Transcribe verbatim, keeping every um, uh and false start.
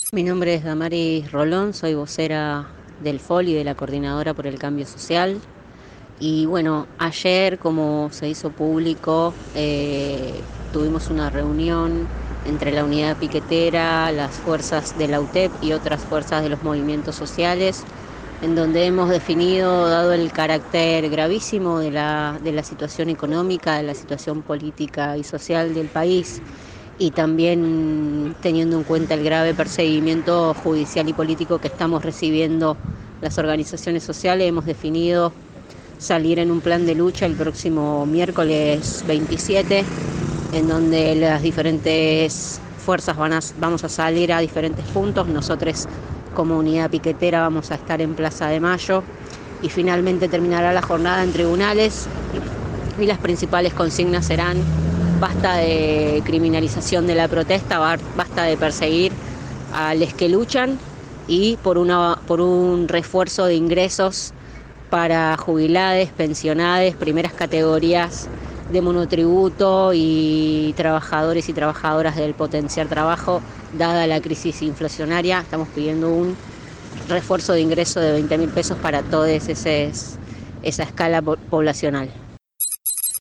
Mi nombre es Damaris Rolón, soy vocera del F O L y de la Coordinadora por el Cambio Social. Y bueno, ayer, como se hizo público, eh, tuvimos una reunión entre la unidad piquetera, las fuerzas de la U T E P y otras fuerzas de los movimientos sociales, en donde hemos definido, dado el carácter gravísimo de la, de la situación económica, de la situación política y social del país, y también teniendo en cuenta el grave perseguimiento judicial y político que estamos recibiendo las organizaciones sociales, hemos definido salir en un plan de lucha el próximo miércoles veintisiete, en donde las diferentes fuerzas van a, vamos a salir a diferentes puntos. Nosotros como unidad piquetera vamos a estar en Plaza de Mayo y finalmente terminará la jornada en tribunales, y las principales consignas serán: basta de criminalización de la protesta, basta de perseguir a los que luchan, y por, una, por un refuerzo de ingresos para jubilades, pensionades, primeras categorías de monotributo y trabajadores y trabajadoras del potenciar trabajo. Dada la crisis inflacionaria, estamos pidiendo un refuerzo de ingreso de veinte mil pesos para toda esa escala poblacional.